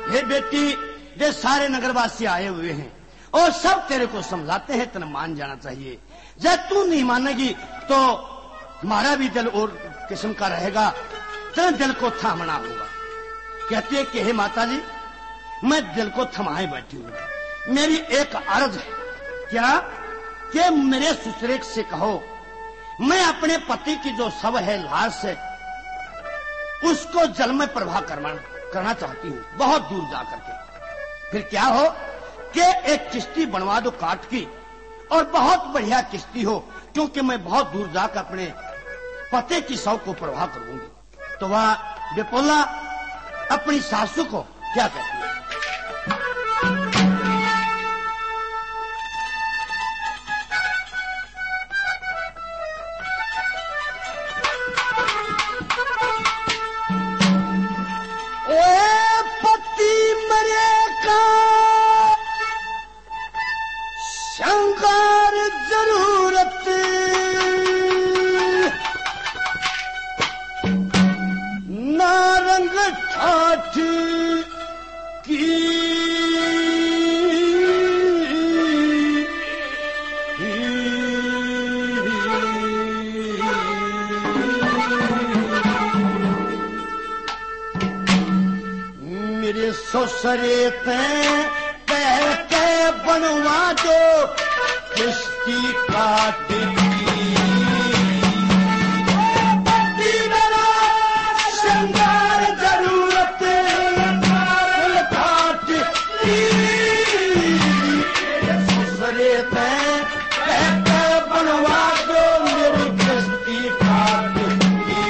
हे बेटी, ये सारे नगरवासी आए हुए हैं और सब तेरे को समझाते हैं, तेने मान जाना चाहिए। जब तू नहीं मानेगी तो हमारा भी दिल और किस्म का रहेगा, तेरे दिल को थामना होगा। कहती है कि हे माता जी, मैं दिल को थमाए बैठी हूं, मेरी एक अर्ज है। क्या? कि मेरे ससुरे से कहो मैं अपने पति की जो शव है लाश से, उसको जल में प्रवाह करना चाहती हूँ, बहुत दूर जा करके। फिर क्या हो कि एक किश्ती बनवा दो काठ की, और बहुत बढ़िया किश्ती हो, क्योंकि मैं बहुत दूर जाकर अपने पति की शव को प्रवाह करूंगी। तो वह विपुला अपनी सासू को क्या कहती है? ससुरे कह के बनवा दो किश्ती काट की, पति मेरा श्रृंगार जरूरत काट की। ससुरे कह के बनवा दो मेरी किश्ती काट की।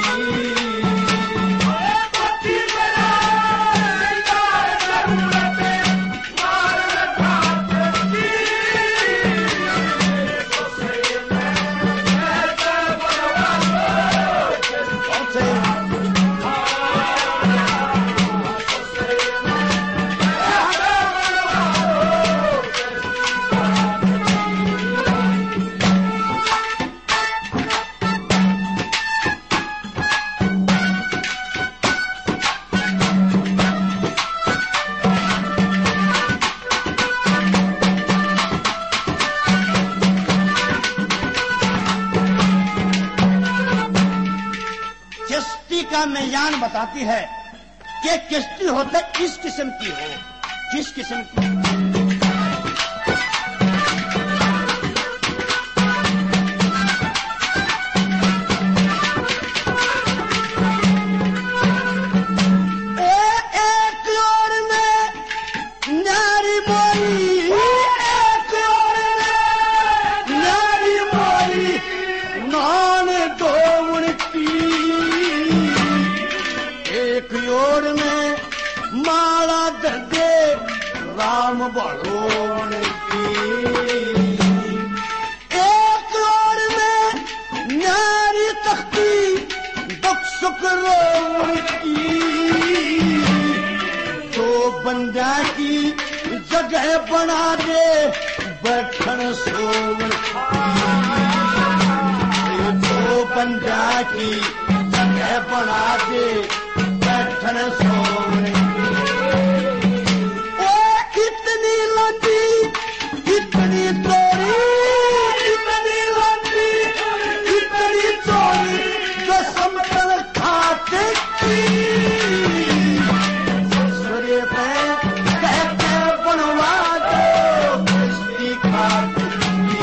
मेजान बताती है कि किश्ती होते किस किस्म की हो, किस किस्म की। एक ओर में नारी मोरी, एक ओर में नारी मोरी, नान दोवन की। एक ओर में माला दर्दे राम भगवान की, एक ओर में नारी तख्ती दुख सुख रोवन की। तो बंदा की जगह बना दे बैठन सोवन की, तो बंदा की जगह बना दे बैठन सोवन की। ओ इतनी लंबी, इतनी चौड़ी, इतनी लंबी, इतनी चौड़ी, जो समतल खाते की। ससुरे पे कह के बनवा दो किश्ती काट की।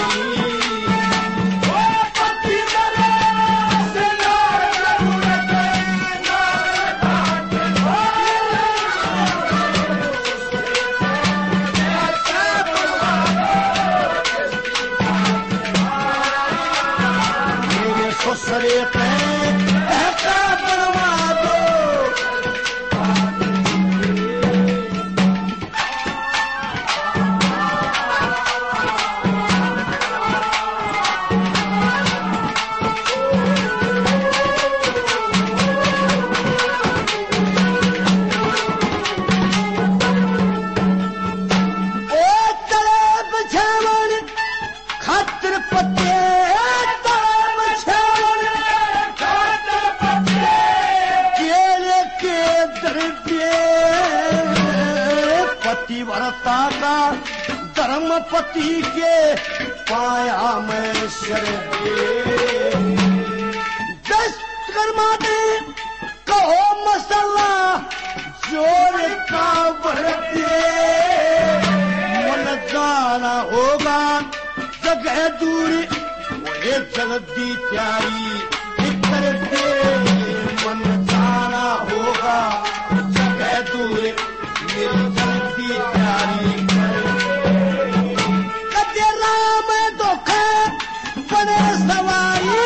पतिव्रता का धर्म पति के पाया मैं शरण कर्मा दे कहो मसाला जोर का बढ़ते मन जाना होगा जगह दूरी वो जल्दी प्यारी करते मन जाना होगा जगह दूरी जल्दी प्यारी कदे राम धोखा बने सवारी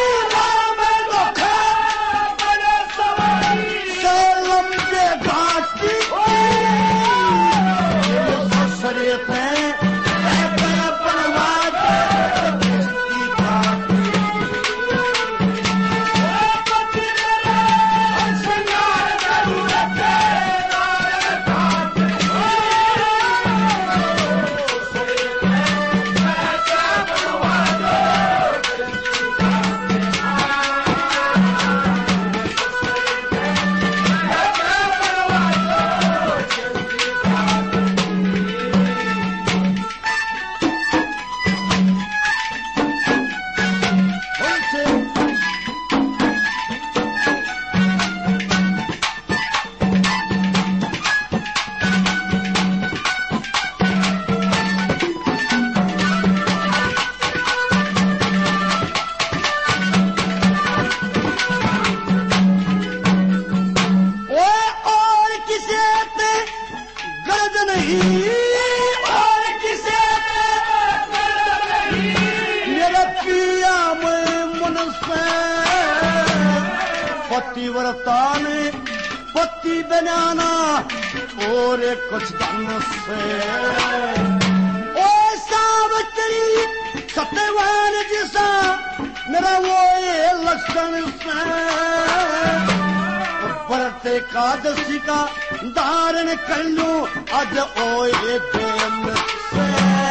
पतिव्रता ने पति बनाना और कुछ धन से ओ सावत्री सत्यवान जैसा मेरा वो लक्षण से व्रत एकादशी का धारण कर लूं अज ओए प्रेम से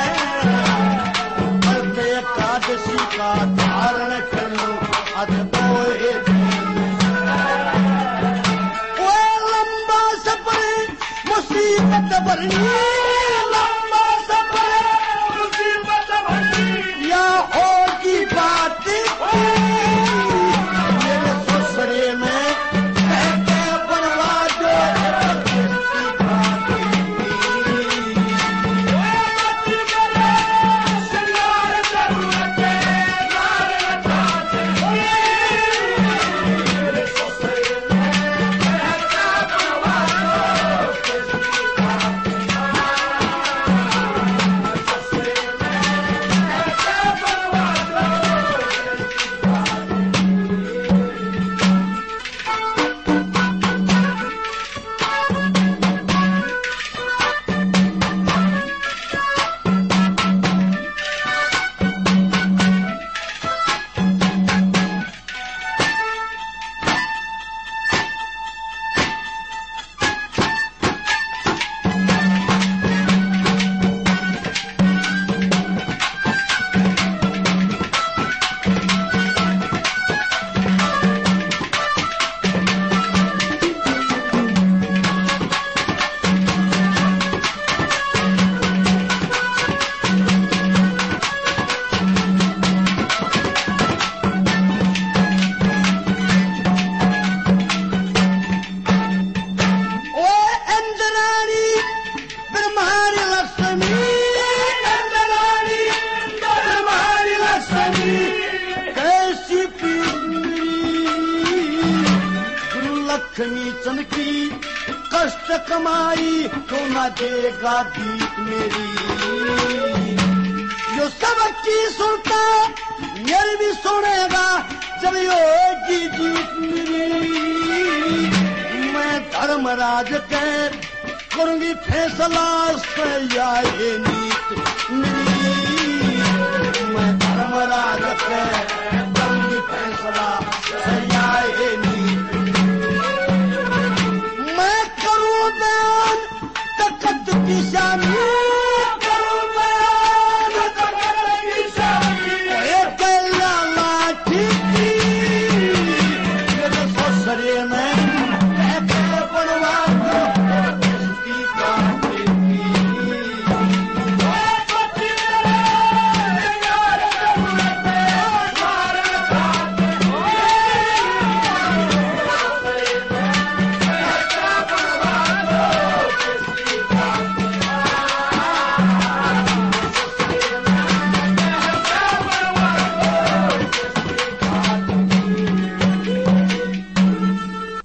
व्रत एकादशी का धारण कर लूं अज ओए मुसीबत भरनी लंबा सफर मुसीबत भरनी या होगी बात मेरे ससुरे में कहते बनवा दो लक्ष्मी चमकी कष्ट कमाई तो न देगा दीप मेरी जो सबकी सुनता मेरी भी सुनेगा जब होगी जीत मेरी मैं धर्मराज के करूंगी फैसला से आए नीत मेरी मैं धर्मराज के करूंगी फैसला से आए नीत मैं करूं दान तकत दिशा